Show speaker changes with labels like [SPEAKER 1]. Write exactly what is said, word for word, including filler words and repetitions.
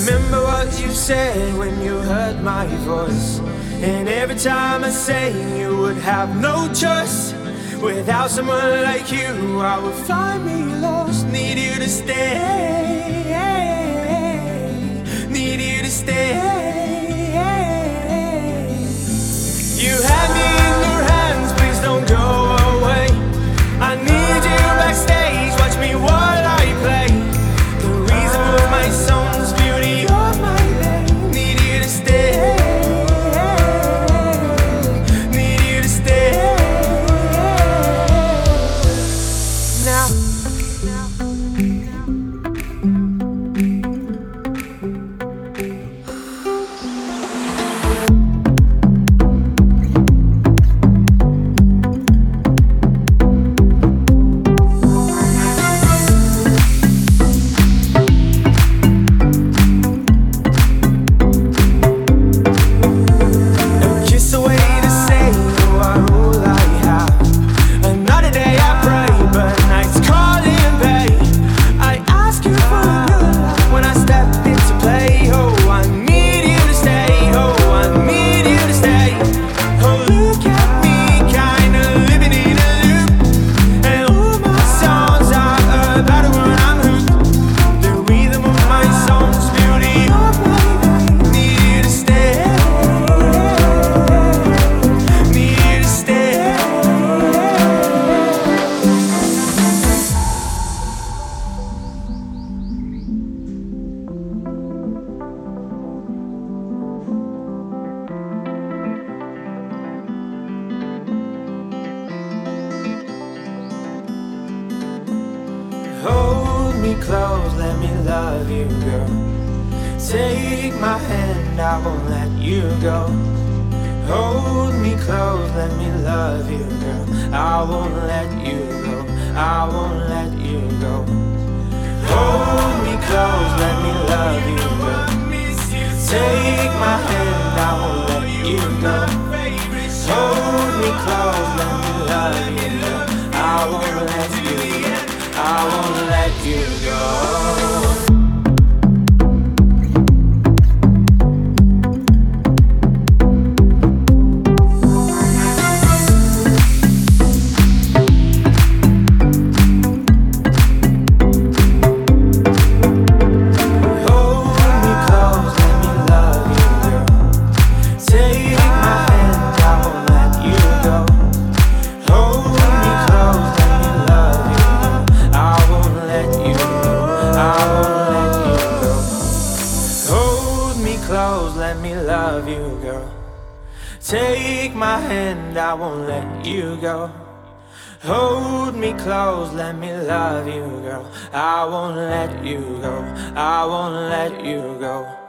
[SPEAKER 1] remember what you said when you heard my voice. And every time I sang, you would have no choice. Without someone like you, I would find me lost. Need you to stay, need you to stay. You had me in your hands, please don't go away. I need you backstage, watch me while I play. The reason for my songs, beauty of my day. Need you to stay, need you to stay. Now hold me close, let me love you, girl. Take my hand, I won't let you go. Hold me close, let me love you, girl. I won't let you go, I won't let you go. Hold me close, let me love you, girl. Take my hand, I won't let you go. Hold me close, let me love you, girl. I won't let you go, I won't let you go. Let me love you, girl. Take my hand, I won't let you go. Hold me close, let me love you, girl. I won't let you go, I won't let you go.